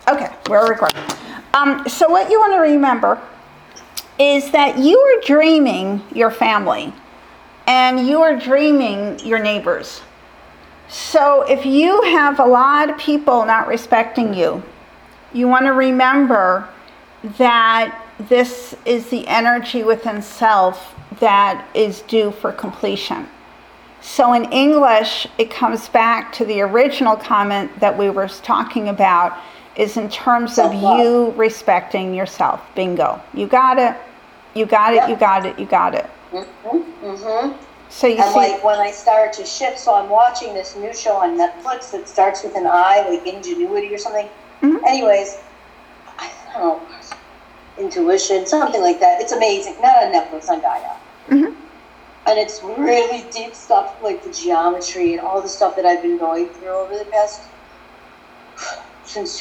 Okay, we're recording. So what you want to remember is that you are dreaming your family and you are dreaming your neighbors. So if you have a lot of people not respecting you, you want to remember that this is the energy within self that is due for completion. So in English, it comes back to the original comment that we were talking about, is in terms of you respecting yourself. Bingo. You got it. You got it. Yep. You got it. You got it. Mm-hmm. Mm-hmm. So you and see, like when I started to shift, so I'm watching this new show on Netflix that starts with an I, like Ingenuity or something. Mm-hmm. Anyways, I don't know, Intuition, something like that. It's amazing. Not on Netflix, on Gaia. Mm-hmm. And it's really deep stuff, like the geometry and all the stuff that I've been going through over the past, since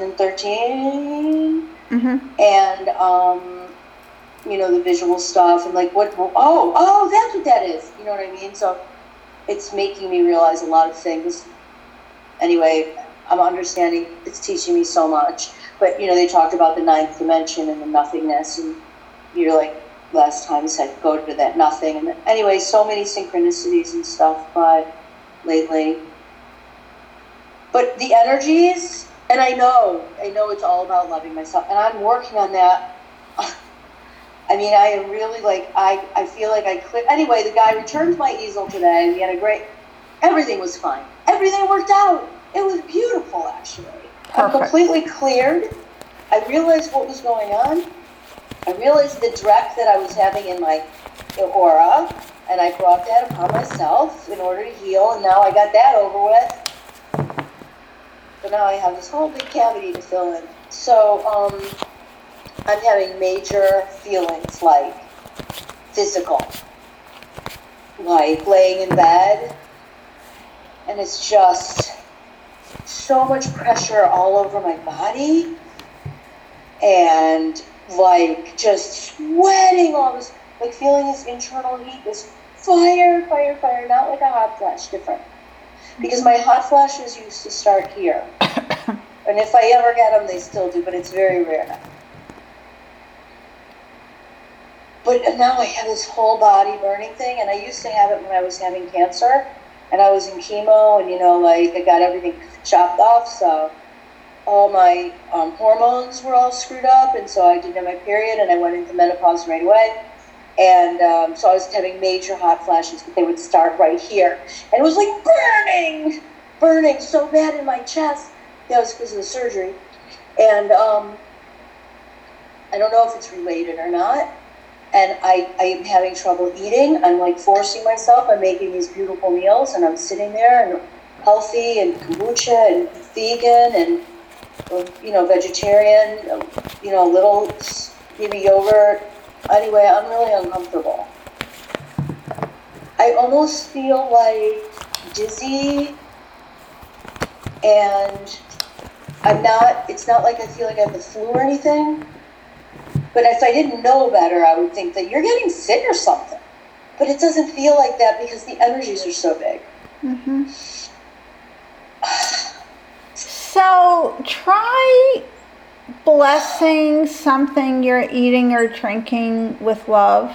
2013. Mm-hmm. And, the visual stuff and like that's what that is. You know what I mean? So it's making me realize a lot of things. Anyway, I'm understanding, it's teaching me so much. But, they talked about the ninth dimension and the nothingness, and you're like, last time said, go to that nothing. And anyway, so many synchronicities and stuff lately. But the energies, and I know it's all about loving myself, and I'm working on that. I mean, I am really like, I feel like I quit. Anyway, the guy returned my easel today. We had everything was fine. Everything worked out. It was beautiful, actually. Perfect. I'm completely cleared. I realized what was going on. I realized the dreck that I was having in my aura, and I brought that upon myself in order to heal, and now I got that over with. But now I have this whole big cavity to fill in. So, I'm having major feelings, like physical, like laying in bed, and it's just so much pressure all over my body, and like just sweating all this, like feeling this internal heat, this fire, not like a hot flash, different. Because my hot flashes used to start here. And if I ever get them, they still do, but it's very rare now. But now I have this whole body burning thing, and I used to have it when I was having cancer, and I was in chemo, and I got everything chopped off, so all my hormones were all screwed up, and so I didn't have my period, and I went into menopause right away, and so I was having major hot flashes, but they would start right here, and it was like burning so bad in my chest. That was because of the surgery, and I don't know if it's related or not. And I am having trouble eating. I'm like forcing myself. I'm making these beautiful meals, and I'm sitting there and healthy and kombucha and vegan and vegetarian. Little maybe yogurt. Anyway, I'm really uncomfortable. I almost feel like dizzy, and I'm not. It's not like I feel like I have the flu or anything. But if I didn't know better, I would think that you're getting sick or something. But it doesn't feel like that because the energies are so big. Mm-hmm. So try blessing something you're eating or drinking with love.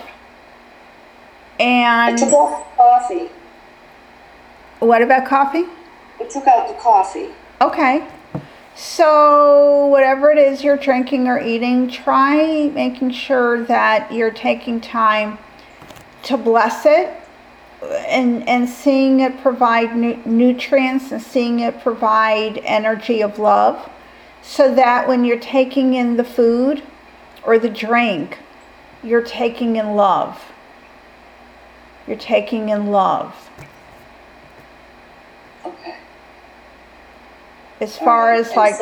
And I took out the coffee. What about coffee? I took out the coffee. Okay. So whatever it is you're drinking or eating, try making sure that you're taking time to bless it and seeing it provide nutrients and seeing it provide energy of love, so that when you're taking in the food or the drink, you're taking in love. You're taking in love. Okay. As far as like,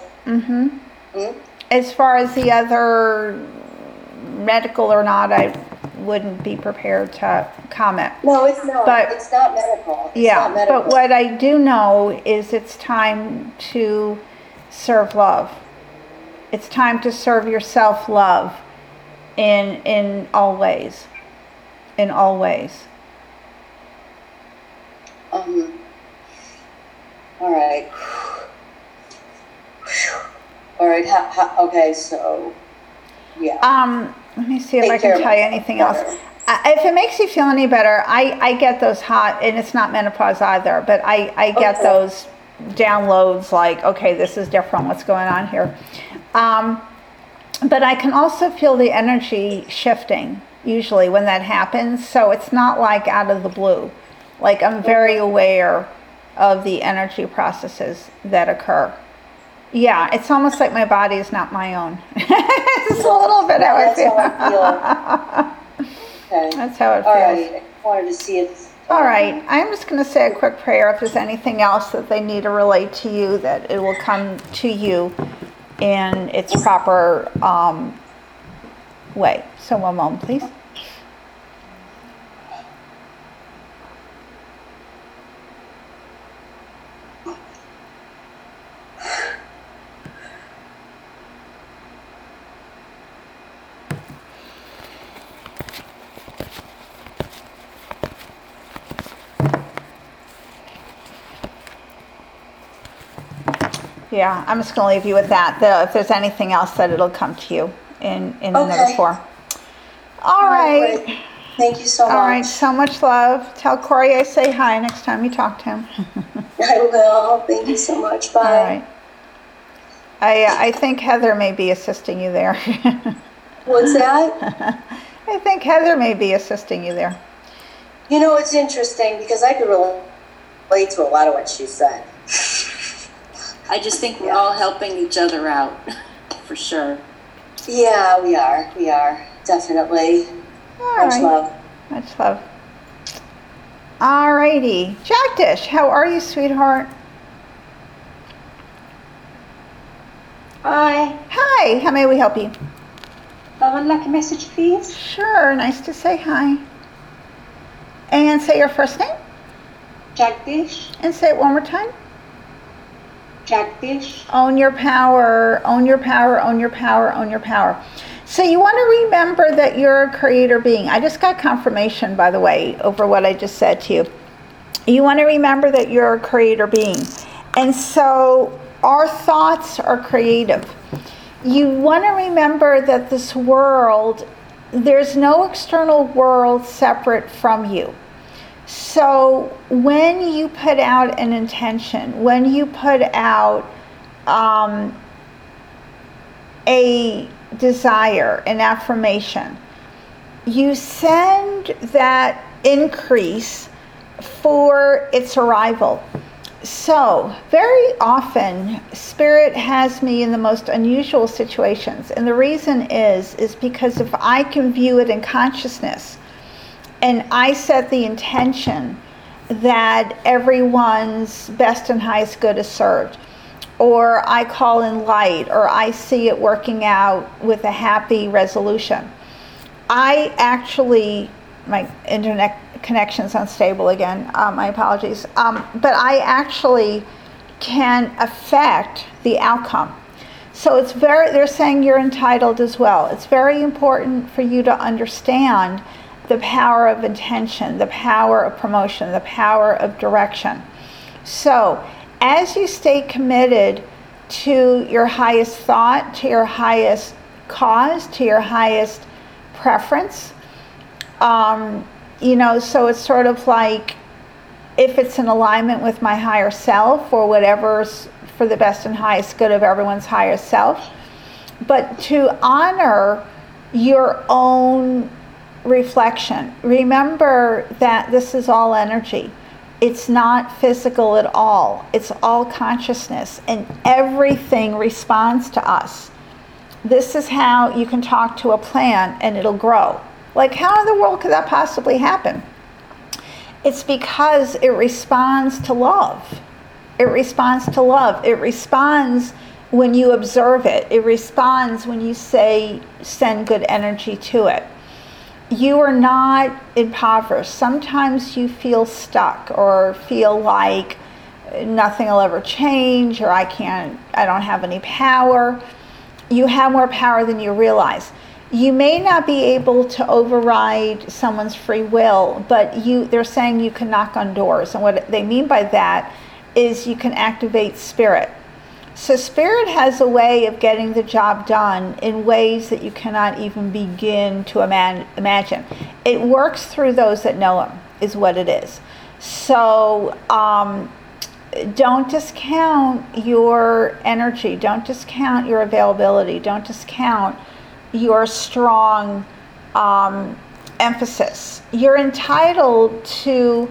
as far as the other medical or not, I wouldn't be prepared to comment. No, it's not. But it's not medical. It's yeah, not medical. but what I do know is it's time to serve love. It's time to serve yourself love in all ways. In all ways. All right. All right. Okay. So, yeah. Let me see if Take I care can of tell you myself anything else. better. If it makes you feel any better, I get those hot, and it's not menopause either, but I get Okay. those downloads like, okay, this is different, what's going on here. But I can also feel the energy shifting usually when that happens, so it's not like out of the blue. Like, I'm very aware of the energy processes that occur. Yeah, it's almost like my body is not my own. It's a little bit how I That's feel. how I feel. Okay. That's how it feels. All right. I wanted to see if. All right, I'm just going to say a quick prayer. If there's anything else that they need to relate to you, that it will come to you in its proper way. So one moment, please. Yeah, I'm just going to leave you with that. If there's anything else, that it'll come to you in another Okay. form. All right. Great. Thank you so much. All right, so much love. Tell Corey I say hi next time you talk to him. I will. Thank you so much. Bye. All right. I think Heather may be assisting you there. What's that? I think Heather may be assisting you there. You know, it's interesting because I could relate to a lot of what she said. I just think we're all helping each other out, for sure. Yeah, we are. We are. Definitely. All Much right. love. Much love. All righty. Jagdish, how are you, sweetheart? Hi, Hi, how may we help you? I would like a message, please. Sure, nice to say hi. And say your first name, Jagdish, and say it one more time. Jagdish. Own your power, own your power, own your power, own your power. So you want to remember that you're a creator being. I just got confirmation, by the way, over what I just said to you. You want to remember that you're a creator being. And so our thoughts are creative. You want to remember that this world, there's no external world separate from you. So when you put out an intention, when you put out a desire, an affirmation, you send that increase for its arrival. So very often Spirit has me in the most unusual situations, and the reason is because if I can view it in consciousness and I set the intention that everyone's best and highest good is served, or I call in light, or I see it working out with a happy resolution, I actually, my internet connection's unstable again, my apologies, but I actually can affect the outcome. So it's they're saying you're entitled as well. It's very important for you to understand the power of intention, the power of promotion, the power of direction. So as you stay committed to your highest thought, to your highest cause, to your highest preference, so it's sort of like, if it's in alignment with my higher self, or whatever's for the best and highest good of everyone's higher self, but to honor your own reflection. Remember that this is all energy. It's not physical at all. It's all consciousness, and everything responds to us. This is how you can talk to a plant and it'll grow. Like, how in the world could that possibly happen? It's because it responds to love. It responds to love. It responds when you observe it. It responds when you send good energy to it. You are not impoverished. Sometimes you feel stuck or feel like nothing will ever change, or I don't have any power. You have more power than you realize. You may not be able to override someone's free will, but they're saying you can knock on doors. And what they mean by that is you can activate spirit. So Spirit has a way of getting the job done in ways that you cannot even begin to imagine. It works through those that know Him, is what it is. So don't discount your energy. Don't discount your availability. Don't discount your strong emphasis. You're entitled to,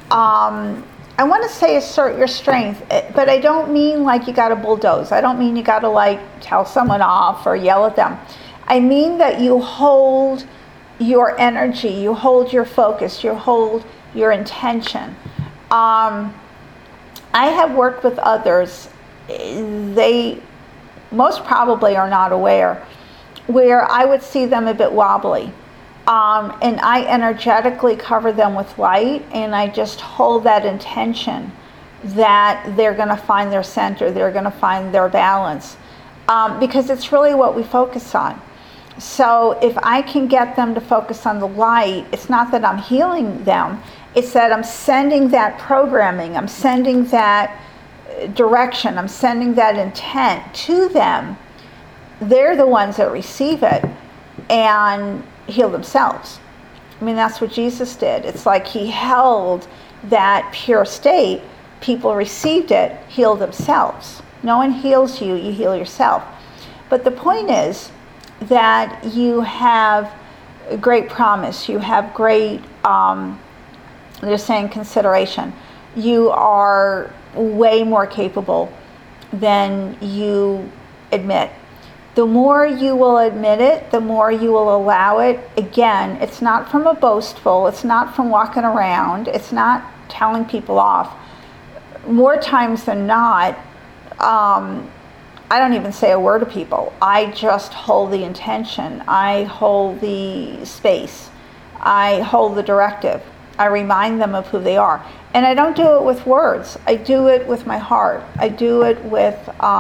I want to say assert your strength, but I don't mean like you got to bulldoze. I don't mean you got to like tell someone off or yell at them. I mean that you hold your energy, you hold your focus, you hold your intention. I have worked with others, they most probably are not aware, where I would see them a bit wobbly. And I energetically cover them with light, and I just hold that intention that they're going to find their center, they're going to find their balance, because it's really what we focus on. So if I can get them to focus on the light, it's not that I'm healing them, it's that I'm sending that programming, I'm sending that direction, I'm sending that intent to them. They're the ones that receive it and heal themselves. I mean, that's what Jesus did. It's like He held that pure state, people received it, healed themselves. No one heals you, you heal yourself. But the point is that you have great promise, you have great, they're saying consideration. You are way more capable than you admit. The more you will admit it, the more you will allow it. Again, it's not from a boastful, it's not from walking around, it's not telling people off. More times than not, I don't even say a word to people. I just hold the intention. I hold the space. I hold the directive. I remind them of who they are. And I don't do it with words. I do it with my heart. I do it with,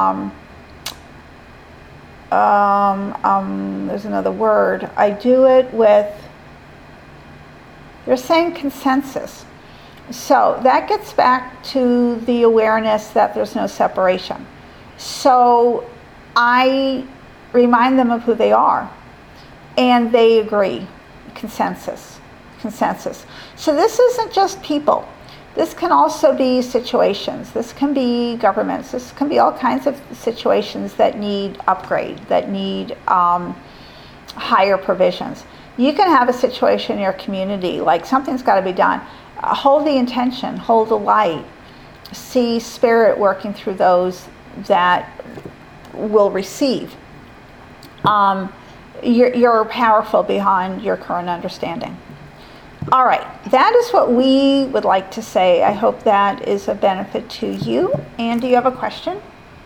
there's another word. I do it with, they're saying consensus. So that gets back to the awareness that there's no separation. So I remind them of who they are, and they agree. Consensus. So this isn't just people. This can also be situations. This can be governments. This can be all kinds of situations that need upgrade, that need higher provisions. You can have a situation in your community, like something's got to be done. Hold the intention, hold the light. See Spirit working through those that will receive. You're powerful beyond your current understanding. All right, that is what we would like to say. I hope that is a benefit to you. And do you have a question?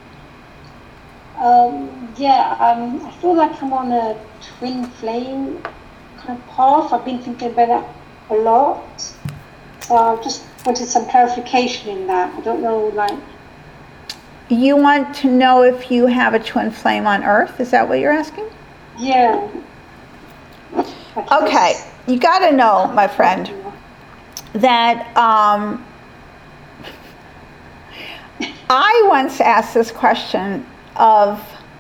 I feel like I'm on a twin flame kind of path. I've been thinking about that a lot. So I just wanted some clarification in that. I don't know, like... You want to know if you have a twin flame on Earth? Is that what you're asking? Yeah. Okay, you got to know, my friend, that I once asked this question of,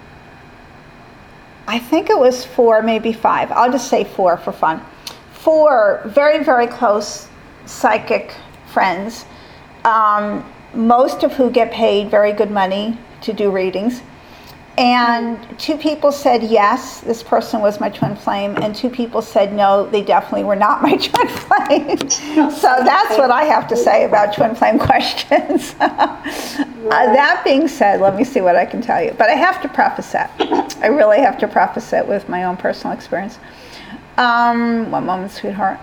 I think it was 4, maybe 5. I'll just say 4 for fun. 4 very, very close psychic friends, most of who get paid very good money to do readings. And 2 people said yes, this person was my twin flame, and 2 people said no, they definitely were not my twin flame. So that's what I have to say about twin flame questions. That being said, let me see what I can tell you. But I have to preface that. I really have to preface it with my own personal experience. One moment, sweetheart.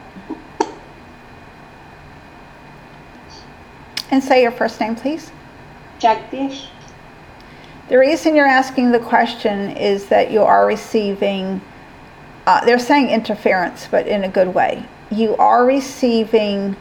And say your first name, please. Jagdish. The reason you're asking the question is that you are receiving, they're saying interference, but in a good way. You are receiving,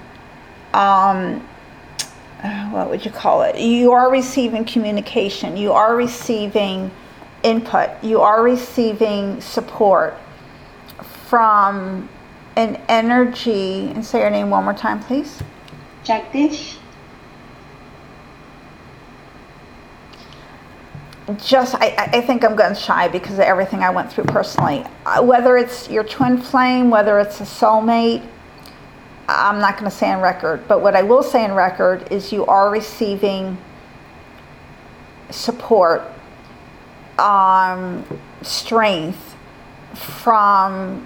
what would you call it? You are receiving communication. You are receiving input. You are receiving support from an energy. And say your name one more time, please. Jagdish. I think I'm gun shy because of everything I went through personally. Whether it's your twin flame, whether it's a soulmate, I'm not going to say on record, but what I will say on record is you are receiving support, strength from,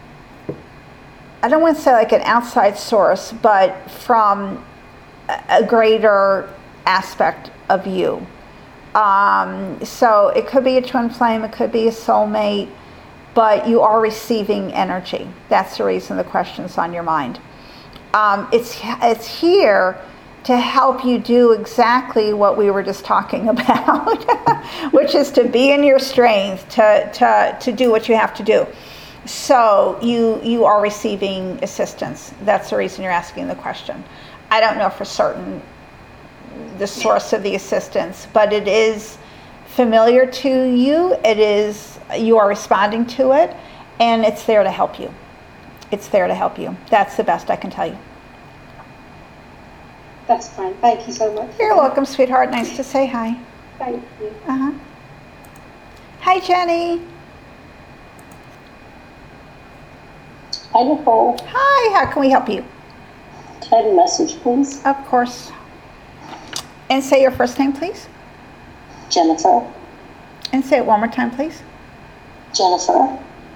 I don't want to say like an outside source, but from a greater aspect of you. So it could be a twin flame, it could be a soulmate, but you are receiving energy. That's the reason the question's on your mind. It's here to help you do exactly what we were just talking about, which is to be in your strength, to do what you have to do. So you are receiving assistance. That's the reason you're asking the question. I don't know for certain the source of the assistance, but it is familiar to you. You are responding to it, and it's there to help you. It's there to help you. That's the best I can tell you. That's fine. Thank you so much. You're welcome, sweetheart. Nice to say hi. Thank you. Hi, Jenny. Hi, Nicole. Hi, how can we help you? Can I have a message, please? Of course. And say your first name, please. Jennifer. And say it one more time, please. Jennifer.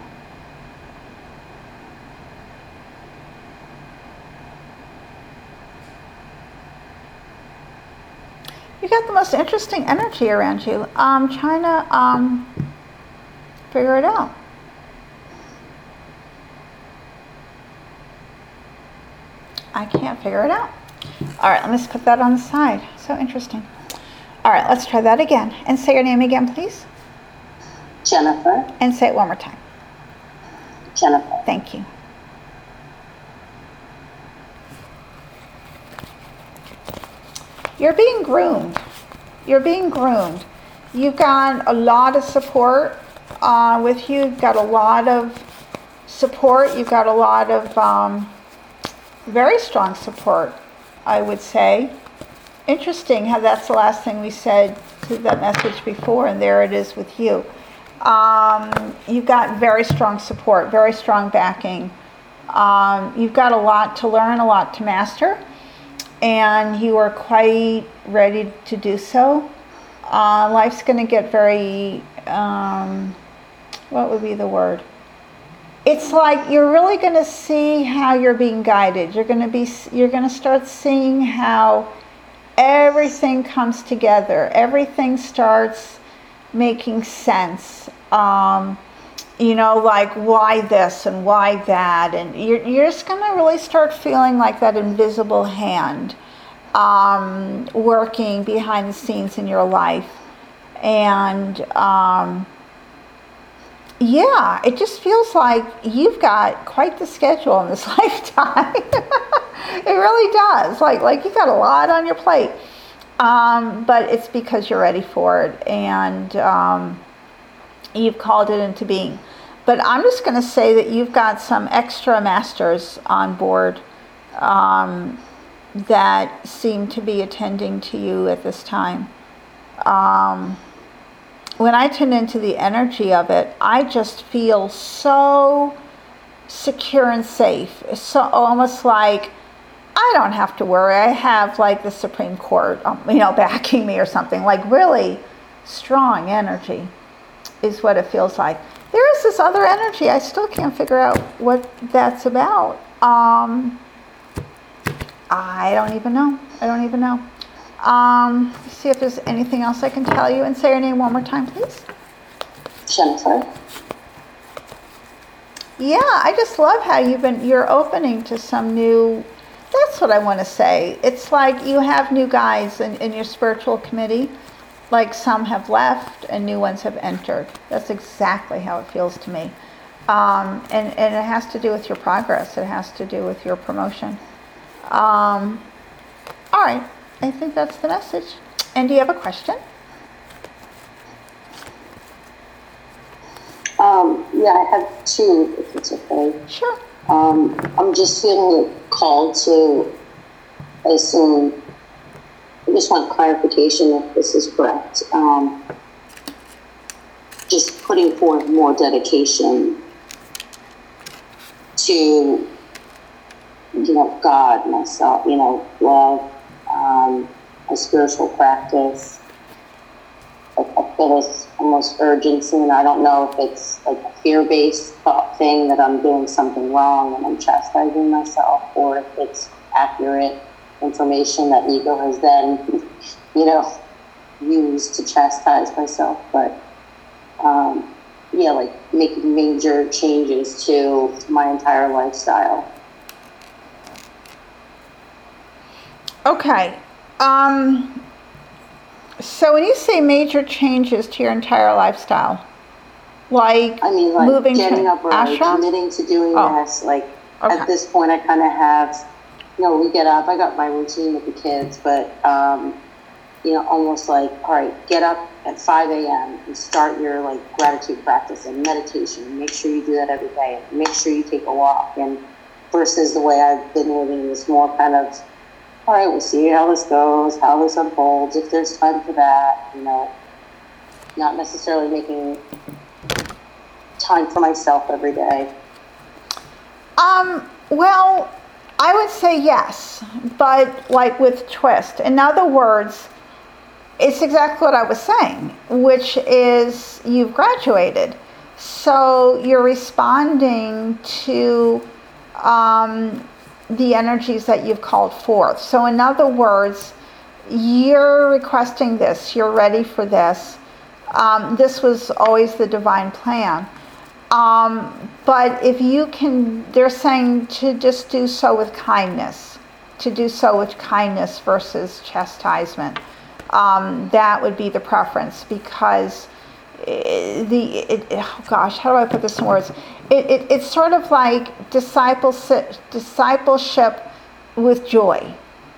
You got the most interesting energy around you. I'm trying to figure it out. I can't figure it out. All right, let me just put that on the side. So interesting. All right, let's try that again. And say your name again, please. Jennifer. And say it one more time. Jennifer. Thank you. You're being groomed. You're being groomed. You've got a lot of support with you. You've got a lot of support. You've got a lot of very strong support, I would say. Interesting how that's the last thing we said to that message before, and there it is with you. You've got very strong support, very strong backing. You've got a lot to learn, a lot to master, and you are quite ready to do so. Life's going to get very, what would be the word? It's like you're really going to see how you're being guided. You're going to start seeing how everything comes together. Everything starts making sense. Like why this and why that, and you're just going to really start feeling like that invisible hand working behind the scenes in your life. And yeah, it just feels like you've got quite the schedule in this lifetime. It really does. Like you've got a lot on your plate. But it's because you're ready for it, and you've called it into being. But I'm just going to say that you've got some extra masters on board that seem to be attending to you at this time. When I tune into the energy of it, I just feel so secure and safe. It's so almost like I don't have to worry. I have like the Supreme Court, backing me or something. Like really strong energy is what it feels like. There is this other energy. I still can't figure out what that's about. I don't even know. See if there's anything else I can tell you. And say your name one more time, please. Jennifer. Yeah, I just love how you're opening to some new, that's what I want to say. It's like you have new guys in your spiritual committee. Like some have left and new ones have entered. That's exactly how it feels to me. And it has to do with your progress. It has to do with your promotion. All right. I think that's the message. And do you have a question? Yeah, I have two, if it's okay. Sure. I'm just feeling called to, I assume, I just want clarification if this is correct. just putting forth more dedication to, God, myself, love, a spiritual practice. I feel this almost urgency, and I don't know if it's like a fear-based thought thing that I'm doing something wrong and I'm chastising myself, or if it's accurate information that ego has then, used to chastise myself. But like making major changes to my entire lifestyle. Okay. So when you say major changes to your entire lifestyle, like moving getting to up early, ashram? committing to doing this. Like Okay. at this point, I kind of have, we get up. I got my routine with the kids, but almost like, all right, get up at 5 a.m. and start your gratitude practice and meditation. Make sure you do that every day. Make sure you take a walk. And versus the way I've been living is more kind of, all right, we'll see how this goes, how this unfolds, if there's time for that, not necessarily making time for myself every day. Well, I would say yes, but with twist. In other words, it's exactly what I was saying, which is you've graduated. So you're responding to the energies that you've called forth. So in other words, you're requesting this, you're ready for this. This was always the divine plan. But if you can, they're saying to just do so with kindness, versus chastisement. That would be the preference, because how do I put this in words? It's sort of like discipleship with joy,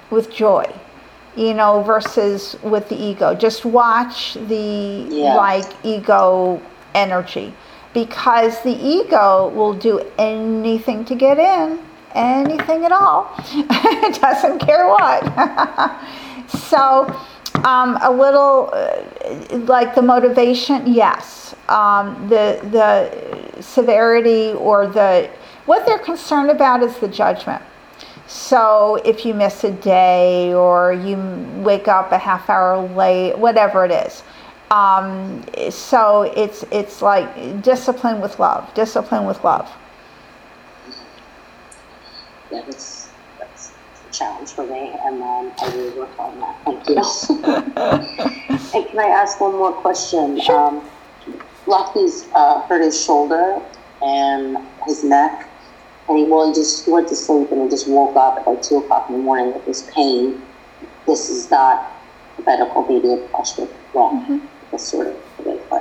versus with the ego. Just watch the ego energy, because the ego will do anything to get in, anything at all. It doesn't care what. So a little like the motivation, yes. The severity or what they're concerned about is the judgment. So if you miss a day or you wake up a half hour late, whatever it is. So it's like discipline with love. Yeah, that's a challenge for me, and I really work on that. Thank you. And can I ask one more question? Sure. Lockie's hurt his shoulder and his neck, and he went to sleep and he just woke up at 2 o'clock in the morning with this pain. This is not a medical immediate question. Well, it's sort of it is, but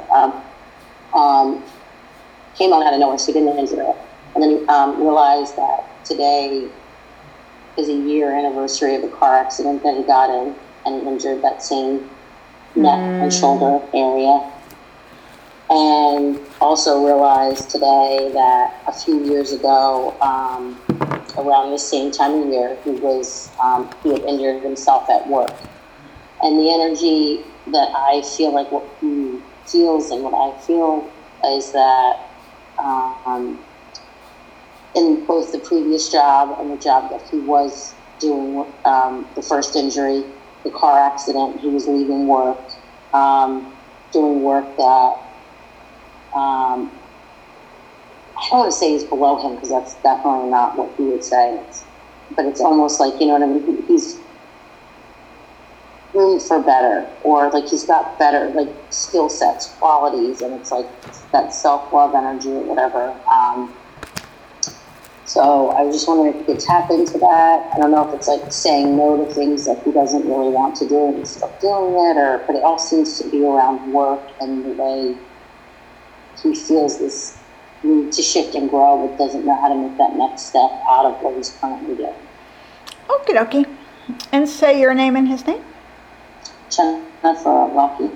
came on out of nowhere, so he didn't injure it. And then he realized that today is a year anniversary of a car accident that he got in, and he injured that same neck and shoulder area. And also realized today that a few years ago, around the same time of year, he had injured himself at work. And the energy that I feel like what he feels and what I feel is that in both the previous job and the job that he was doing, the first injury, the car accident, he was leaving work, doing work that I don't want to say he's below him, because that's definitely not what he would say. But it's almost like, you know what I mean? He's room for better, or like he's got better skill sets, qualities, and it's like that self-love energy or whatever. So I was just wondering if you could tap into that. I don't know if it's like saying no to things that he doesn't really want to do and he's still doing it, but it all seems to be around work and the way he feels this need to shift and grow, but doesn't know how to make that next step out of what he's currently doing. Okie dokie. And say your name and his name. Jennifer Lockie.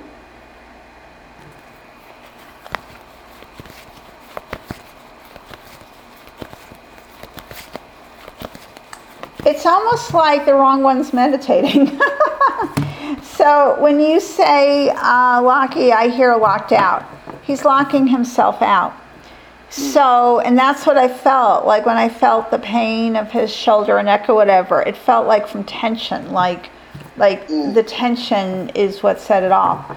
It's almost like the wrong one's meditating. So when you say Lockie, I hear locked out. He's locking himself out. So, and that's what I felt like when I felt the pain of his shoulder or neck or whatever. It felt like from tension, like the tension is what set it off.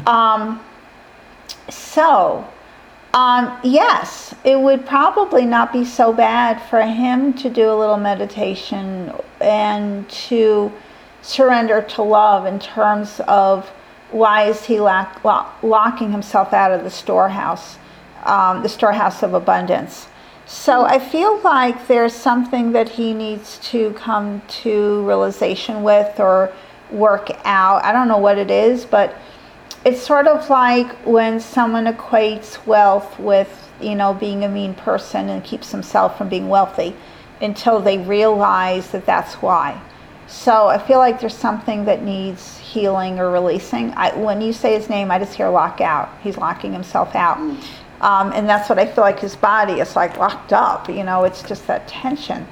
Yes, it would probably not be so bad for him to do a little meditation and to surrender to love in terms of why is he locking himself out of the storehouse of abundance. So I feel like there's something that he needs to come to realization with or work out. I don't know what it is, but it's sort of like when someone equates wealth with, being a mean person and keeps himself from being wealthy until they realize that that's why. So I feel like there's something that needs healing or releasing. When you say his name, I just hear lock out. He's locking himself out. And that's what I feel like his body is like locked up. It's just that tension.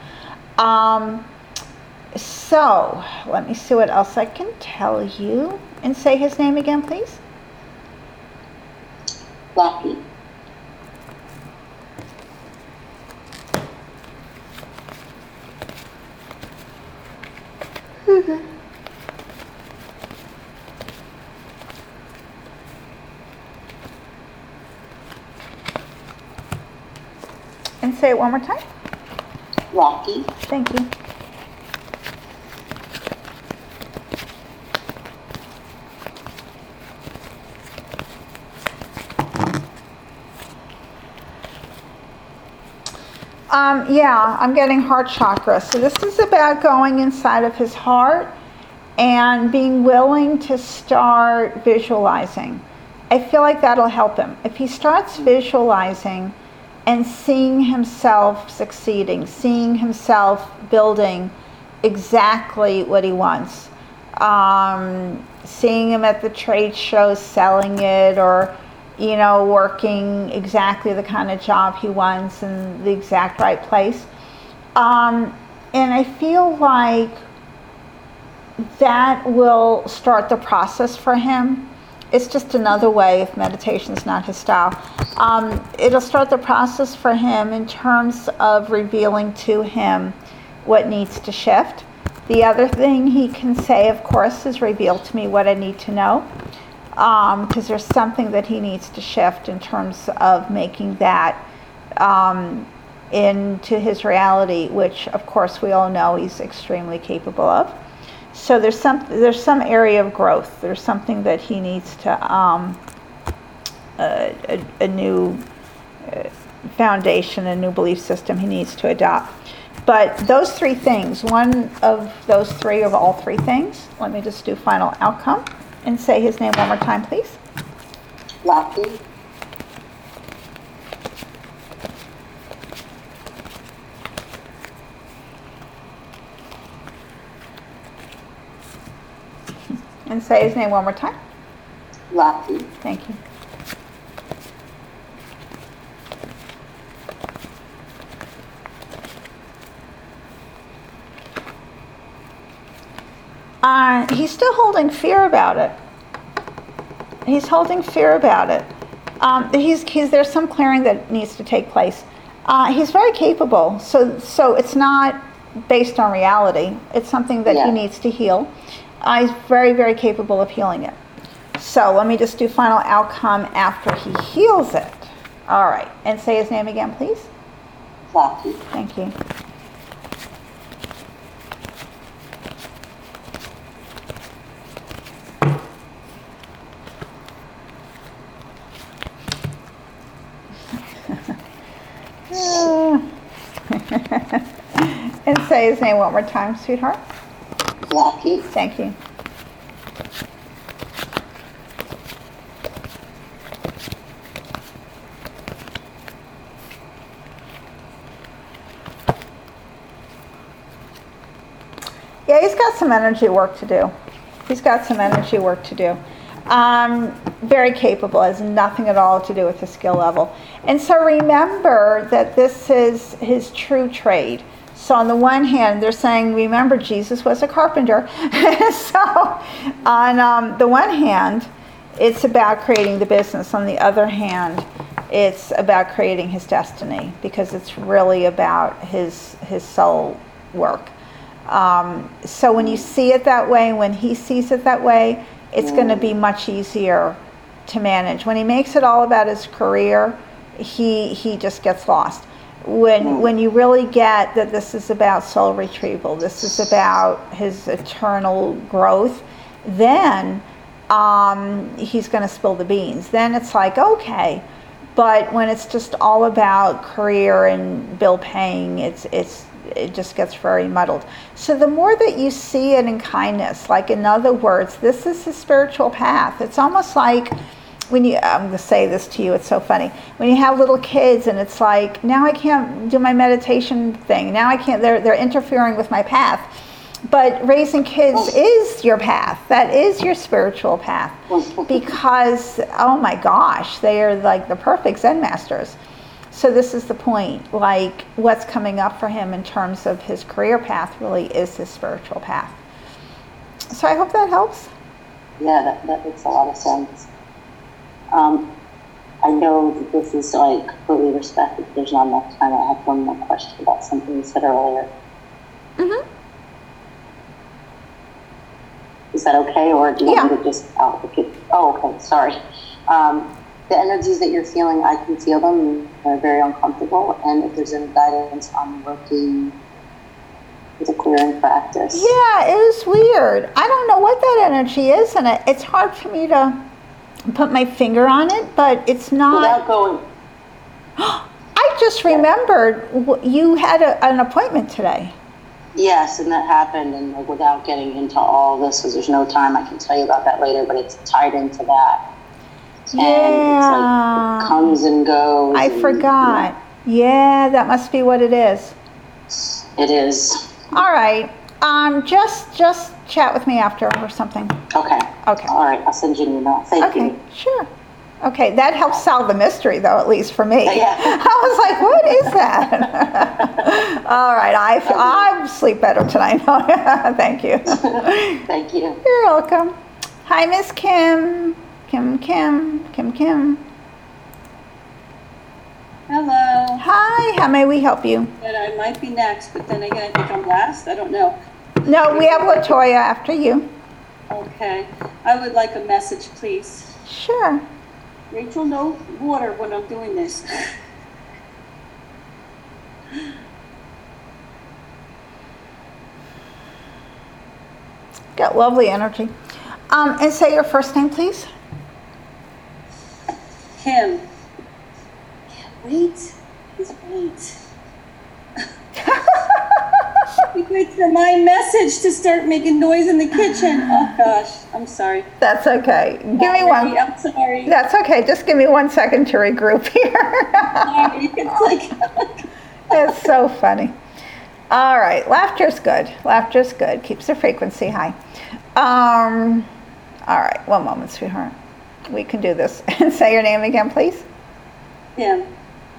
So let me see what else I can tell you. And say his name again, please. Lucky. And say it one more time. Rocky. Thank you. I'm getting heart chakra. So this is about going inside of his heart and being willing to start visualizing. I feel like that'll help him. If he starts visualizing and seeing himself succeeding, seeing himself building exactly what he wants, seeing him at the trade shows selling it, or working exactly the kind of job he wants in the exact right place. And I feel like that will start the process for him. It's just another way if meditation is not his style. It'll start the process for him in terms of revealing to him what needs to shift. The other thing he can say, of course, is reveal to me what I need to know. Because there's something that he needs to shift in terms of making that into his reality, which of course we all know he's extremely capable of. So there's some area of growth. There's something that he needs to a new foundation, a new belief system he needs to adopt. But those three things, one of those three of all three things, let me just do final outcome. And say his name one more time, please. Lucky. And say his name one more time. Lucky. Thank you. He's still holding fear about it. He's holding fear about it. There's some clearing that needs to take place. He's very capable, so it's not based on reality. It's something that he needs to heal. He's very, very capable of healing it. So let me just do final outcome after he heals it. All right, and say his name again, please. Lucky. Thank you. And say his name one more time, sweetheart. Lucky. Thank you. Yeah, he's got some energy work to do. Very capable, has nothing at all to do with the skill level. And so remember that this is his true trade. So on the one hand, they're saying, remember, Jesus was a carpenter. So on the one hand, it's about creating the business. On the other hand, it's about creating his destiny, because it's really about his soul work. So when you see it that way, when he sees it that way, it's going to be much easier to manage. When he makes it all about his career, he just gets lost. When you really get that this is about soul retrieval, this is about his eternal growth, then he's going to spill the beans. Then it's like, okay. But when it's just all about career and bill paying, it just gets very muddled. So the more that you see it in kindness, like in other words, this is the spiritual path. It's almost like when I'm going to say this to you, it's so funny. When you have little kids and it's like, now I can't do my meditation thing. Now I can't, they're interfering with my path. But raising kids is your path. That is your spiritual path. Because, oh my gosh, they are like the perfect Zen masters. So this is the point. Like, what's coming up for him in terms of his career path really is his spiritual path. So I hope that helps. Yeah, that makes a lot of sense. I know that this is like completely respected. There's not enough time. I have one more question about something you said earlier. Mm-hmm. Is that okay, or do you want me to just okay, sorry. The energies that you're feeling, I can feel them. They're very uncomfortable. And if there's any guidance on working with a clearing practice. Yeah, it was weird. I don't know what that energy is, and it's hard for me to put my finger on it, but it's not. Without going. I just remembered you had an appointment today. Yes, and that happened, and like, without getting into all this, because there's no time, I can tell you about that later, but it's tied into that. Yeah. And it's like, it comes and goes. I forgot. Yeah, that must be what it is. It is. All right. Just chat with me after or something. Okay. Okay. All right, I'll send you an email. Thank you. Okay, sure. Okay, that helps solve the mystery, though, at least for me. Yeah. I was like, what is that? All right, I sleep better tonight. Thank you. Thank you. You're welcome. Hi, Miss Kim. Kim. Hello. Hi, how may we help you? And I might be next, but then again, I think I'm last. I don't know. No, we have Latoya after you. Okay. I would like a message, please. Sure. Rachel, no water when I'm doing this. Got lovely energy. And say your first name, please. Kim. Wait. Please wait. Wait for my message to start making noise in the kitchen. Oh gosh, I'm sorry. That's okay. Give me one. I'm sorry. That's okay. Just give me 1 second to regroup here. Sorry. It's like It's so funny. All right. Laughter's good. Laughter's good. Keeps the frequency high. All right. 1 moment, sweetheart. We can do this. And say your name again, please. yeah.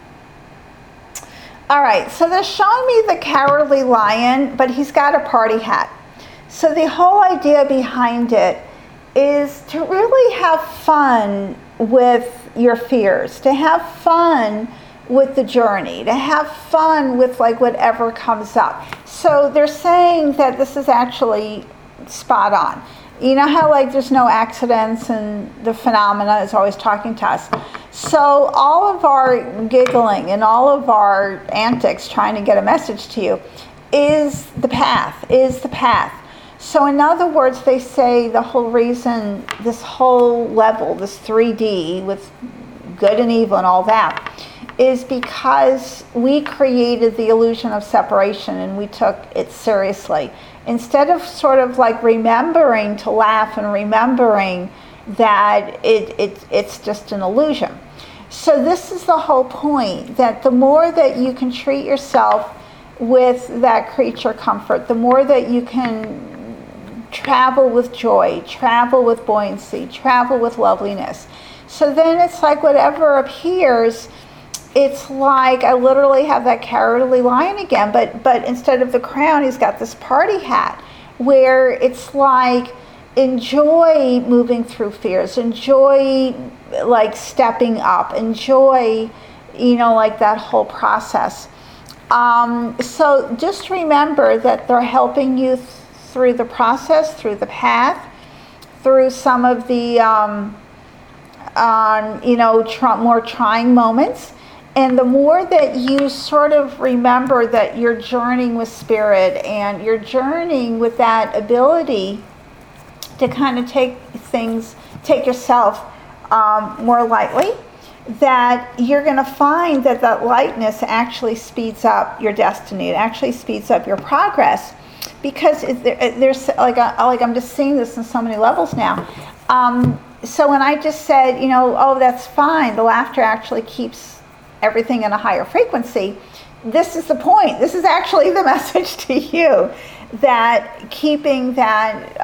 All right, so they're showing me the Cowardly Lion, but he's got a party hat. So the whole idea behind it is to really have fun with your fears, to have fun with the journey, to have fun with like whatever comes up. So they're saying that this is actually spot on. You know how like there's no accidents and the phenomena is always talking to us. So all of our giggling and all of our antics trying to get a message to you is the path. So in other words, they say the whole reason this whole level, this 3D with good and evil and all that, is because we created the illusion of separation and we took it seriously. Instead of sort of like remembering to laugh and remembering that it's just an illusion. So this is the whole point, that the more that you can treat yourself with that creature comfort, the more that you can travel with joy, travel with buoyancy, travel with loveliness. So then it's like whatever appears, it's like I literally have that Cowardly Lion again, but instead of the crown, he's got this party hat where it's like enjoy moving through fears, enjoy like stepping up, enjoy, like that whole process. So just remember that they're helping you through the process, through the path, through some of the, more trying moments. And the more that you sort of remember that you're journeying with spirit and you're journeying with that ability to kind of take yourself more lightly, that you're going to find that that lightness actually speeds up your destiny. It actually speeds up your progress, because there's like I'm just seeing this on so many levels now. So when I just said, oh, that's fine, the laughter actually keeps everything in a higher frequency. This is the point. This is actually the message to you, that keeping that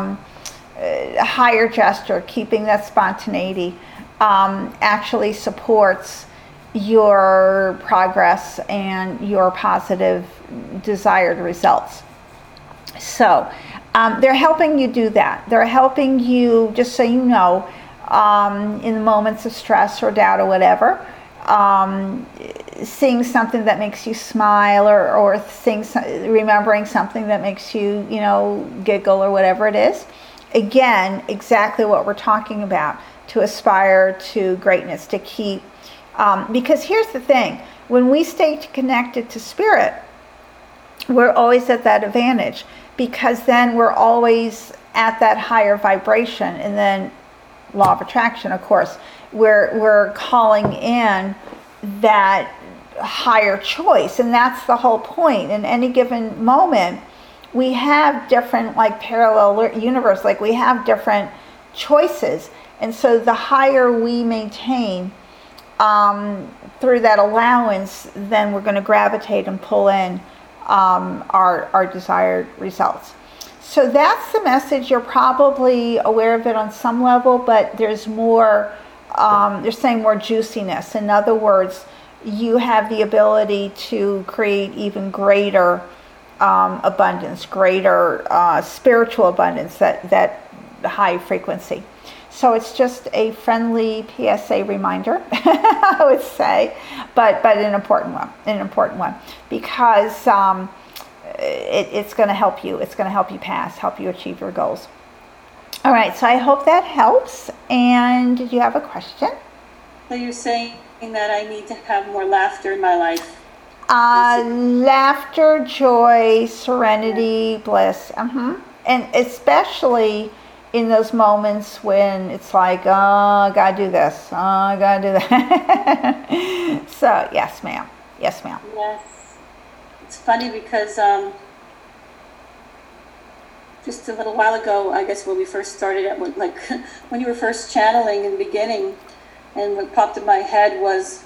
higher gesture, keeping that spontaneity, actually supports your progress and your positive desired results. So they're helping you do that. They're helping you, just so you know, in the moments of stress or doubt or whatever, seeing something that makes you smile, or remembering something that makes you, giggle or whatever it is. Again, exactly what we're talking about, to aspire to greatness, to keep, because here's the thing, when we stay connected to spirit, we're always at that advantage, because then we're always at that higher vibration. And then law of attraction, of course, we're calling in that higher choice. And that's the whole point. In any given moment, we have different, like, parallel universe, like we have different choices. And so the higher we maintain through that allowance, then we're going to gravitate and pull in our desired results. So that's the message. You're probably aware of it on some level, but there's more, they're saying more juiciness. In other words, you have the ability to create even greater abundance, greater spiritual abundance, that high frequency. So it's just a friendly PSA reminder, I would say, but an important one, because it's going to help you. It's going to help you help you achieve your goals. All right, so I hope that helps. And did you have a question? So you're saying that I need to have more laughter in my life? Laughter, joy, serenity, bliss. And especially in those moments when it's like, oh, I gotta do this, oh, I gotta do that. So, yes, ma'am. Yes, ma'am. Yes. It's funny because just a little while ago, I guess when we first started, when you were first channeling in the beginning, and what popped in my head was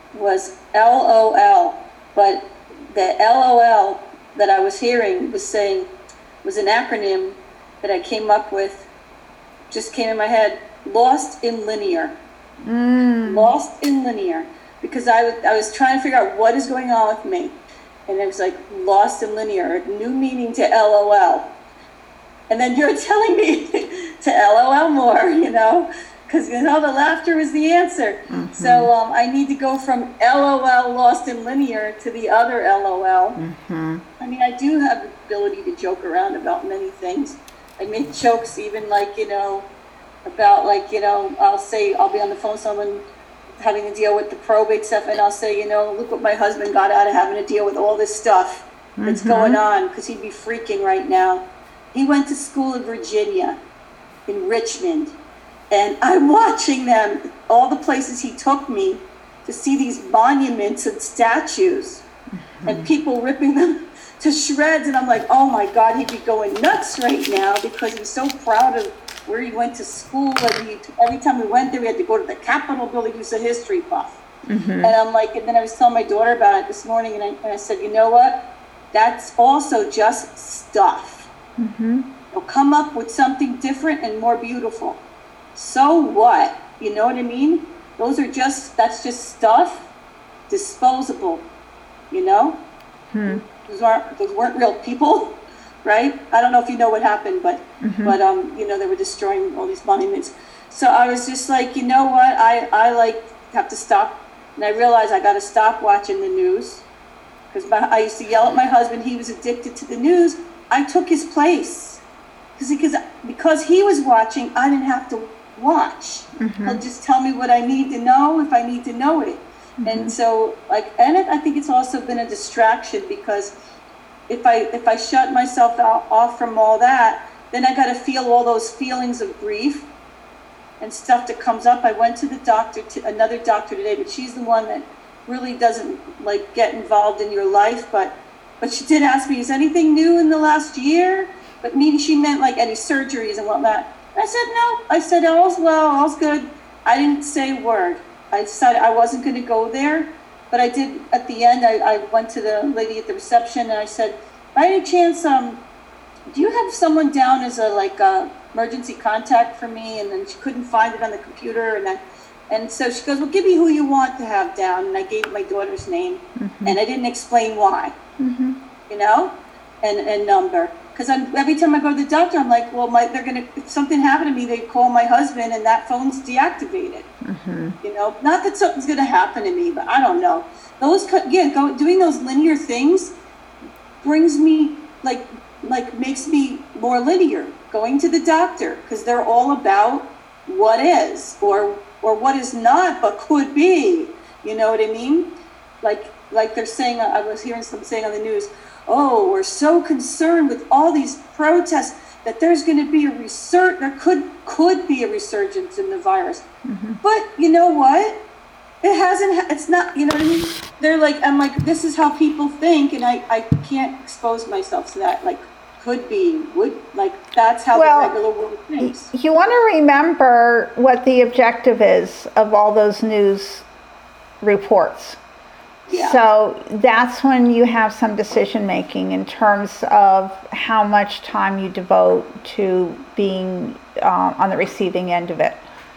LOL, but the LOL that I was hearing was an acronym that I came up with, just came in my head, lost in linear. Lost in linear. Because I was trying to figure out what is going on with me. And it was like, lost in linear, new meaning to LOL. And then you're telling me to LOL more, because the laughter is the answer. So I need to go from LOL, lost in linear, to the other LOL. I mean, I do have the ability to joke around about many things. I make jokes even about I'll say, I'll be on the phone with someone having to deal with the probate stuff, and I'll say, look what my husband got out of having to deal with all this stuff that's going on, because he'd be freaking right now. He went to school in Virginia, in Richmond, and I'm watching them, all the places he took me to see these monuments and statues, and people ripping them to shreds, and I'm like, oh my God, he'd be going nuts right now, because he's so proud of where he went to school. And every time we went there, we had to go to the Capitol building. He was a history buff. And I'm like, and then I was telling my daughter about it this morning, and I said, you know what? That's also just stuff. You'll come up with something different and more beautiful. So what? You know what I mean? That's just stuff, disposable, Those weren't real people, right? I don't know if you know what happened, but they were destroying all these monuments. So I was just like, you know what? I like have to stop, and I realized I got to stop watching the news, because I used to yell at my husband. He was addicted to the news. I took his place because he was watching. I didn't have to watch. He'll just tell me what I need to know if I need to know it. And so I think it's also been a distraction, because if I shut myself off from all that, then I got to feel all those feelings of grief and stuff that comes up. I went to another doctor today, but she's the one that really doesn't get involved in your life. But she did ask me, is anything new in the last year? But maybe she meant any surgeries and whatnot. And I said, no. I said, all's well, all's good. I didn't say a word. I decided I wasn't going to go there. But I did, at the end, I went to the lady at the reception and I said, by any chance, do you have someone down as a emergency contact for me? And then she couldn't find it on the computer. And so she goes, well, give me who you want to have down. And I gave my daughter's name. And I didn't explain why, and number. Because every time I go to the doctor, I'm like, well, if something happened to me, they call my husband and that phone's deactivated. Not that something's going to happen to me, but I don't know. Doing those linear things brings me, makes me more linear. Going to the doctor, because they're all about what is or what is not, but could be. You know what I mean? Like they're saying, I was hearing some saying on the news, oh, we're so concerned with all these protests that there's going to be there could be a resurgence in the virus. But you know what? It's not, you know what I mean? They're I'm like, this is how people think, and I can't expose myself to that. Could be, that's how the regular world thinks. You want to remember what the objective is of all those news reports. Yeah. So that's when you have some decision making in terms of how much time you devote to being on the receiving end of it.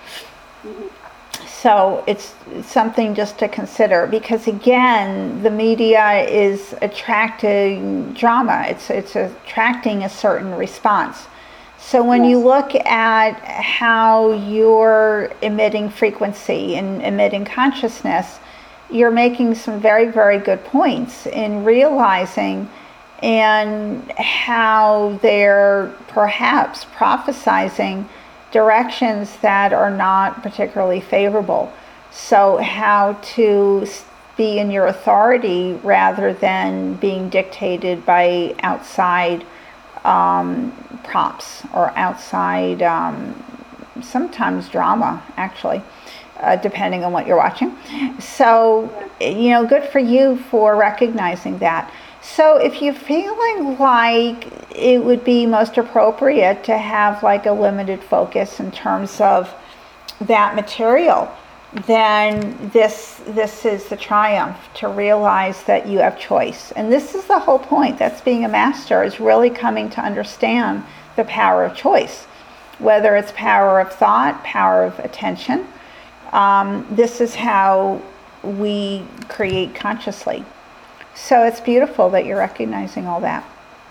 So it's something just to consider, because again, the media is attracting drama. It's attracting a certain response. So when you look at how you're emitting frequency and emitting consciousness, you're making some very, very good points in realizing and how they're perhaps prophesizing directions that are not particularly favorable. So how to be in your authority rather than being dictated by outside prompts or outside sometimes drama, actually. Depending on what you're watching. So, good for you for recognizing that. So if you're feeling like it would be most appropriate to have a limited focus in terms of that material, then this is the triumph, to realize that you have choice. And this is the whole point. That's being a master, is really coming to understand the power of choice, whether it's power of thought, power of attention. This is how we create consciously. So it's beautiful that you're recognizing all that.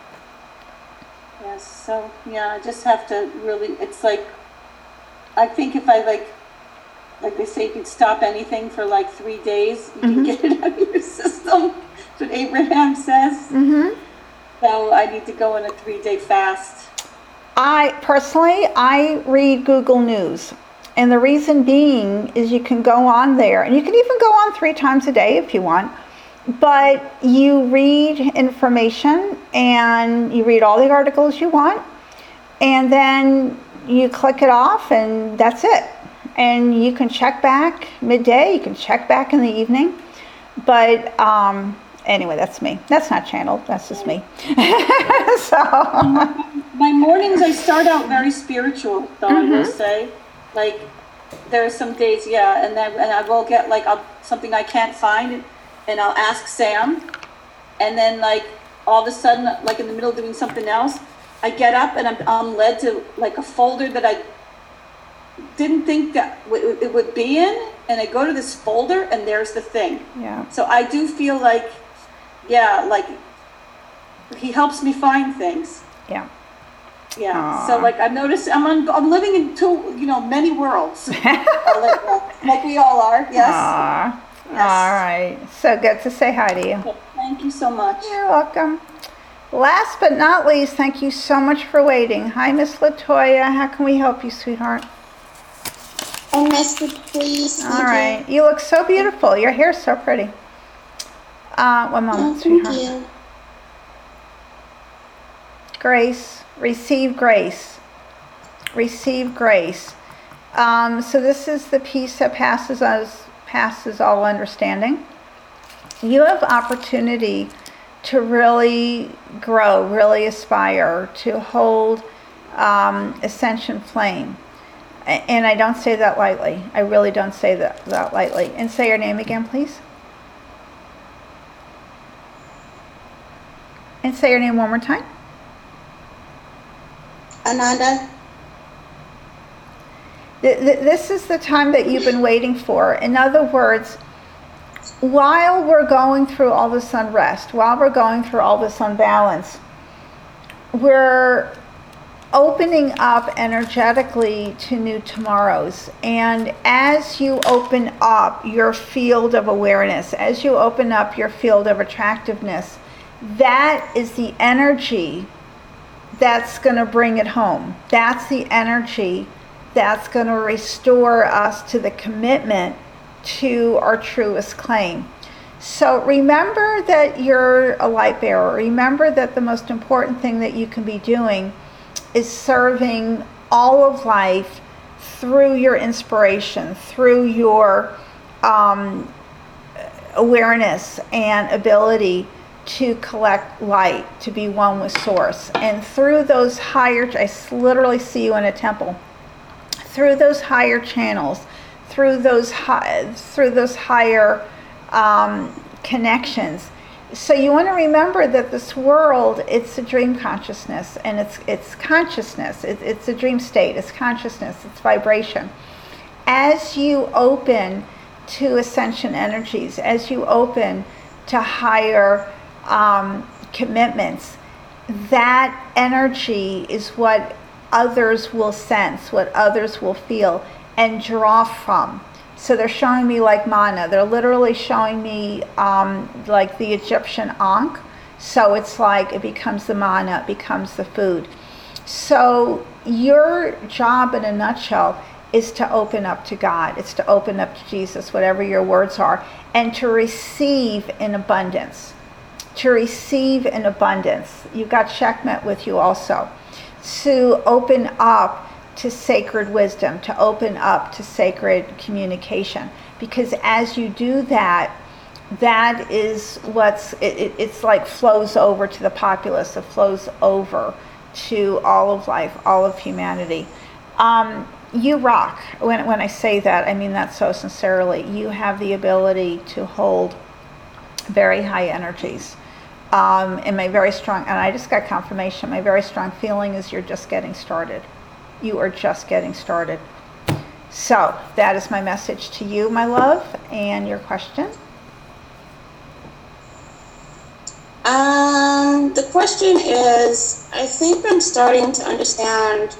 Yes, so I just have to really, it's I think if I like they say, you can stop anything for 3 days, you can get it out of your system. That's what Abraham says. So I need to go on a 3-day fast. I read Google News. And the reason being is you can go on there, and you can even go on 3 times a day if you want, but you read information and you read all the articles you want, and then you click it off and that's it. And you can check back midday, you can check back in the evening. But anyway, that's me. That's not channeled, that's just me. So my mornings, I start out very spiritual, though, I will say. There are some days, and I will get something I can't find, and I'll ask Sam, and then all of a sudden, in the middle of doing something else, I get up and I'm led to a folder that I didn't think that it would be in, and I go to this folder and there's the thing. Yeah. So I do feel he helps me find things. Yeah. Yeah. So like I've noticed I'm living in two, many worlds. Like we all are. Yes. Aw. Yes. All right. So good to say hi to you. Thank you so much. You're welcome. Last but not least, thank you so much for waiting. Hi, Miss Latoya. How can we help you, sweetheart? A message, please. All right. You look so beautiful. Your hair's so pretty. One moment, sweetheart. Thank you. Grace. Receive grace. Receive grace. So this is the peace that passes all understanding. You have opportunity to really grow, really aspire, to hold ascension flame. And I don't say that lightly. I really don't say that lightly. And say your name again, please. And say your name one more time. Ananda. This is the time that you've been waiting for. In other words, while we're going through all this unrest, while we're going through all this unbalance, we're opening up energetically to new tomorrows. And as you open up your field of awareness, as you open up your field of attractiveness, that is the energy that's going to bring it home. That's the energy that's going to restore us to the commitment to our truest claim. So remember that you're a light bearer. Remember that the most important thing that you can be doing is serving all of life through your inspiration, through your awareness and ability to collect light, to be one with source. And through those higher, I literally see you in a temple, through those higher channels, through those higher connections. So you want to remember that this world, it's a dream consciousness, and it's consciousness. It's a dream state. It's consciousness. It's vibration. As you open to ascension energies, as you open to higher commitments, that energy is what others will sense, what others will feel and draw from. So they're showing me like manna. They're literally showing me like the Egyptian ankh. So it's like it becomes the manna, it becomes the food. So your job in a nutshell is to open up to God. It's to open up to Jesus, whatever your words are, and to receive in abundance. To receive in abundance. You've got Sekhmet with you also. To open up to sacred wisdom, to open up to sacred communication. Because as you do that, that is it's like flows over to the populace. It flows over to all of life, all of humanity. You rock. When I say that, I mean that so sincerely. You have the ability to hold very high energies. And my very strong, and I just got confirmation, my very strong feeling is you're just getting started. You are just getting started. So that is my message to you, my love. And your question? The question is, I think I'm starting to understand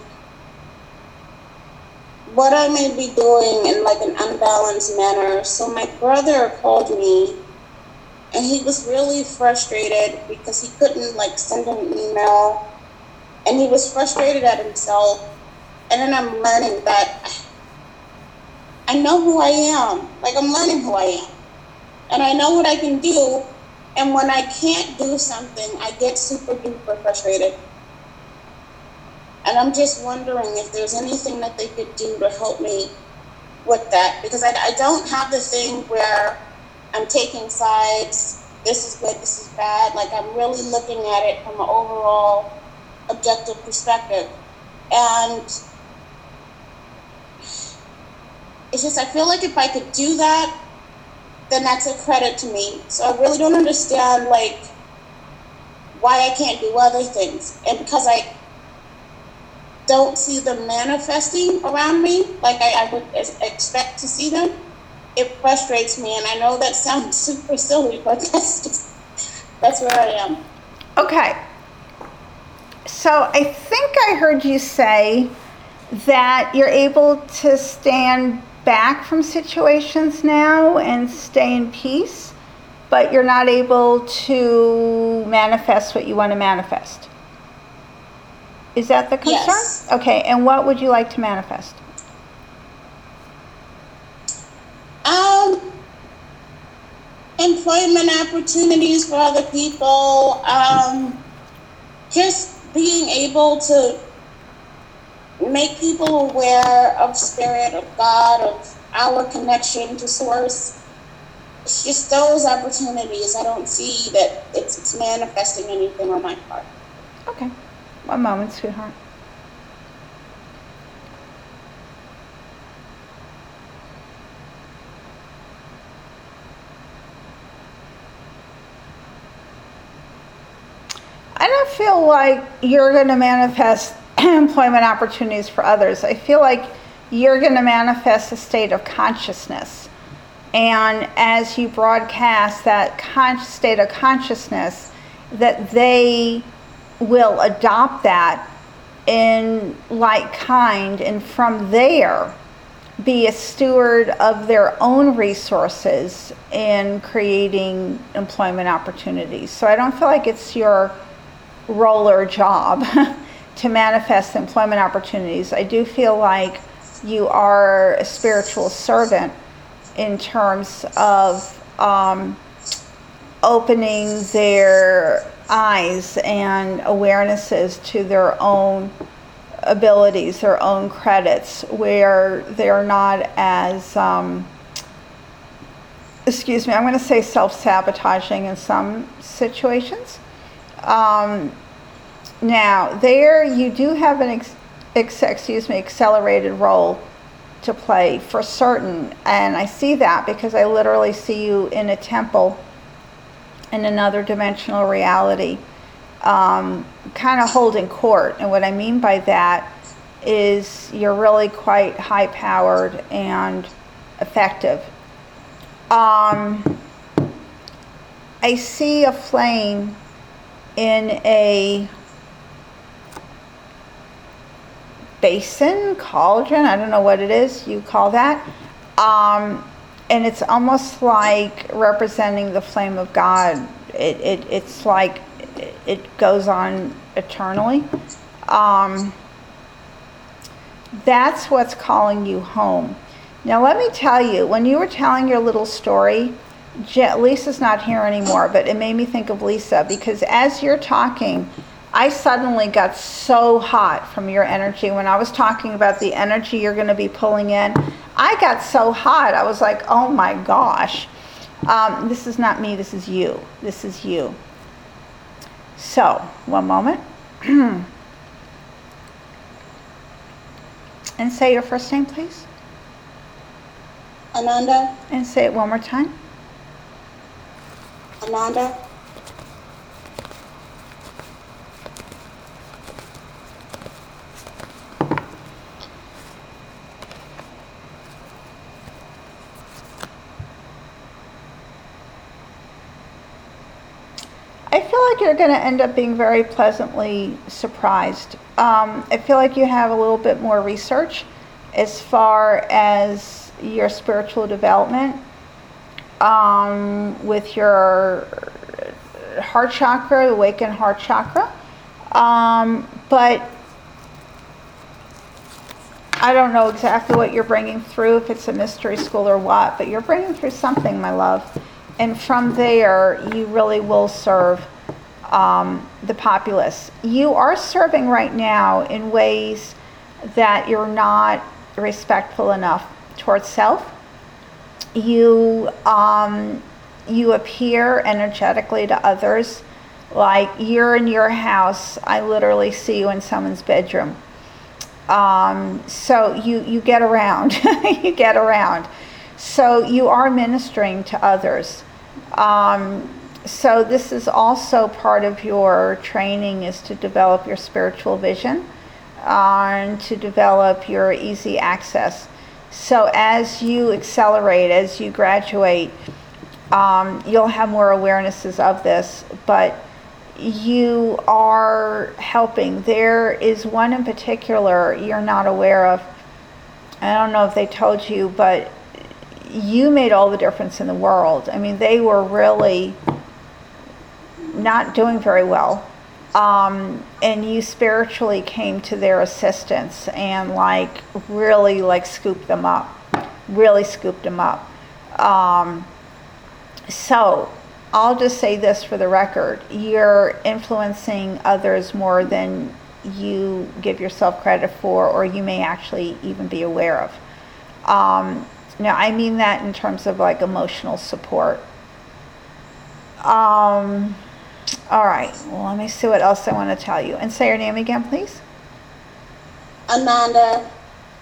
what I may be doing in like an unbalanced manner. So my brother called me and he was really frustrated because he couldn't like send an email, and he was frustrated at himself. And then I'm learning that I know who I am. Like, I'm learning who I am. And I know what I can do. And when I can't do something, I get super duper frustrated. And I'm just wondering if there's anything that they could do to help me with that. Because I don't have the thing where I'm taking sides. This is good, this is bad. Like, I'm really looking at it from an overall objective perspective. And it's just, I feel like if I could do that, then that's a credit to me. So I really don't understand, like, why I can't do other things. And because I don't see them manifesting around me like I would expect to see them, it frustrates me. And I know that sounds super silly, but that's where I am. Okay. So I think I heard you say that you're able to stand back from situations now and stay in peace, but you're not able to manifest what you want to manifest. Is that the concern? Yes. Okay, and what would you like to manifest? Employment opportunities for other people, just being able to make people aware of Spirit, of God, of our connection to Source. It's just those opportunities. I don't see that it's manifesting anything on my part. Okay, one moment, sweetheart. I don't feel like you're going to manifest employment opportunities for others. I feel like you're going to manifest a state of consciousness. And as you broadcast that state of consciousness, that they will adopt that in like kind, and from there be a steward of their own resources in creating employment opportunities. So I don't feel like it's your role or job to manifest employment opportunities. I do feel like you are a spiritual servant in terms of opening their eyes and awarenesses to their own abilities, their own credits, where they're not as, I'm going to say self-sabotaging in some situations. Now, there you do have an accelerated role to play for certain, and I see that because I literally see you in a temple in another dimensional reality, kind of holding court. And what I mean by that is you're really quite high-powered and effective. I see a flame in a basin, cauldron, I don't know what it is you call that, and it's almost like representing the flame of God. It's like it goes on eternally. That's what's calling you home. Now let me tell you, when you were telling your little story, Lisa's not here anymore, but it made me think of Lisa, because as you're talking, I suddenly got so hot from your energy. When I was talking about the energy you're going to be pulling in, I got so hot. I was like, oh my gosh. This is not me. This is you. This is you. So, one moment. And say your first name, please. Ananda? And say it one more time. Ananda? I feel like you're going to end up being very pleasantly surprised. I feel like you have a little bit more research as far as your spiritual development with your heart chakra, awakened heart chakra. But I don't know exactly what you're bringing through, if it's a mystery school or what, but you're bringing through something, my love. And from there, you really will serve the populace. You are serving right now in ways that you're not respectful enough towards self. You appear energetically to others like you're in your house. I literally see you in someone's bedroom. So you get around. You get around. So you are ministering to others. So this is also part of your training, is to develop your spiritual vision and to develop your easy access. So as you accelerate, as you graduate, you'll have more awarenesses of this, but you are helping. There is one in particular you're not aware of. I don't know if they told you, but you made all the difference in the world. I mean, they were really not doing very well. And you spiritually came to their assistance and really scooped them up. Really scooped them up. So I'll just say this for the record. You're influencing others more than you give yourself credit for, or you may actually even be aware of. Now, I mean that in terms of emotional support. All right. Well, let me see what else I want to tell you. And say your name again, please. Ananda.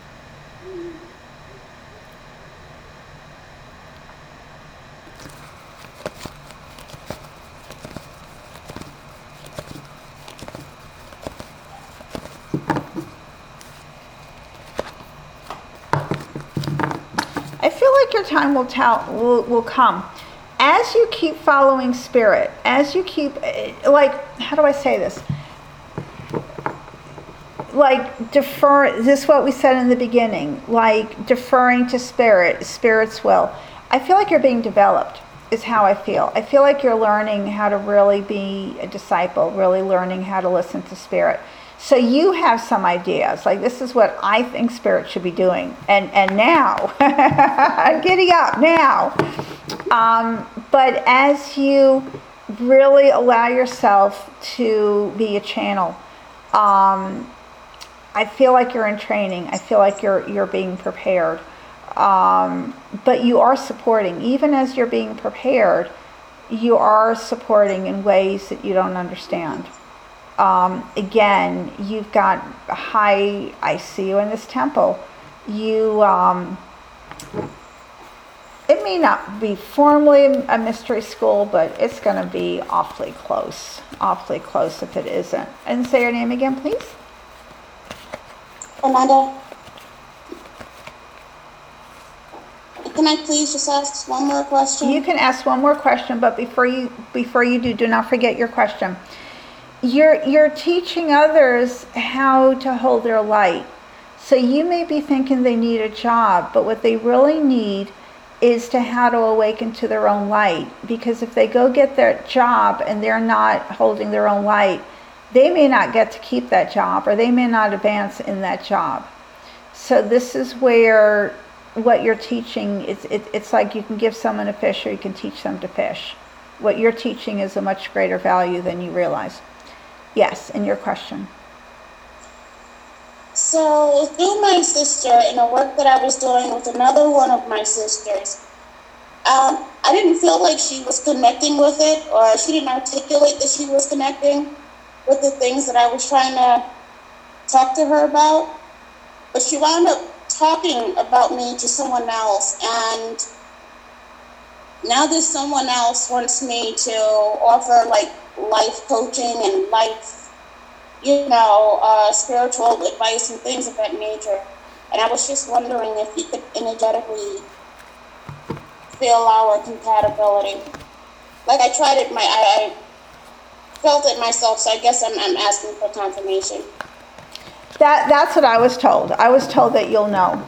I feel like your time will come. As you keep following spirit, as you keep, how do I say this? Defer, this is what we said in the beginning, deferring to spirit's will. I feel like you're being developed, is how I feel. I feel like you're learning how to really be a disciple, really learning how to listen to spirit. So you have some ideas, this is what I think spirit should be doing. And now, giddy up now. But as you really allow yourself to be a channel, I feel like you're in training. I feel like you're being prepared. But you are supporting. Even as you're being prepared, you are supporting in ways that you don't understand. Again, you've got I see you in this temple. You, it may not be formally a mystery school, but it's going to be awfully close if it isn't. And say your name again, please. Amanda. Can I please just ask one more question? You can ask one more question, but before you do not forget your question. You're teaching others how to hold their light. So you may be thinking they need a job, but what they really need is how to awaken to their own light. Because if they go get their job and they're not holding their own light, they may not get to keep that job, or they may not advance in that job. So this is where what you're teaching, it's like you can give someone a fish or you can teach them to fish. What you're teaching is a much greater value than you realize. Yes, and your question. So through my sister, in the work that I was doing with another one of my sisters, I didn't feel like she was connecting with it, or she didn't articulate that she was connecting with the things that I was trying to talk to her about. But she wound up talking about me to someone else, and now this someone else wants me to offer life coaching and life, spiritual advice and things of that nature. And I was just wondering if you could energetically feel our compatibility. I tried it, I felt it myself, so I guess I'm asking for confirmation. That's what I was told. I was told that you'll know.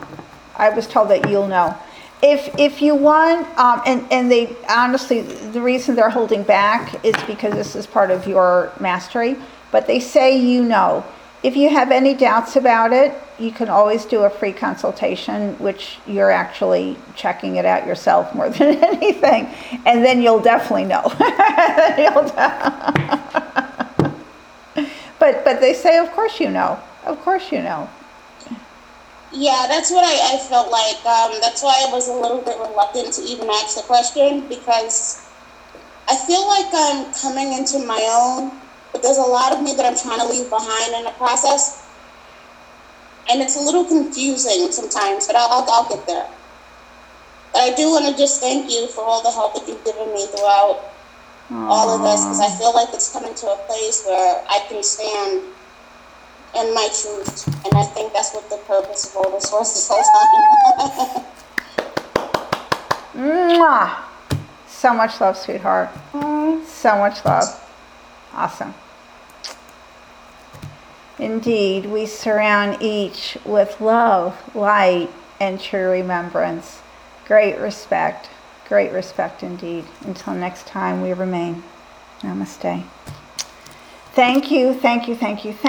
If you want, and they honestly, the reason they're holding back is because this is part of your mastery, but they say If you have any doubts about it, you can always do a free consultation, which you're actually checking it out yourself more than anything, and then you'll definitely know. But they say, of course you know. Of course you know. Yeah, that's what I felt like. That's why I was a little bit reluctant to even ask the question, because I feel like I'm coming into my own, but there's a lot of me that I'm trying to leave behind in the process. And it's a little confusing sometimes, but I'll get there. But I do want to just thank you for all the help that you've given me throughout all of this, because I feel like it's coming to a place where I can stand in my truth, and I think that's what the purpose of all this was this whole time. Mwah! So much love, sweetheart. So much love. Awesome. Indeed, we surround each with love, light, and true remembrance. Great respect indeed. Until next time, we remain. Namaste. Thank you.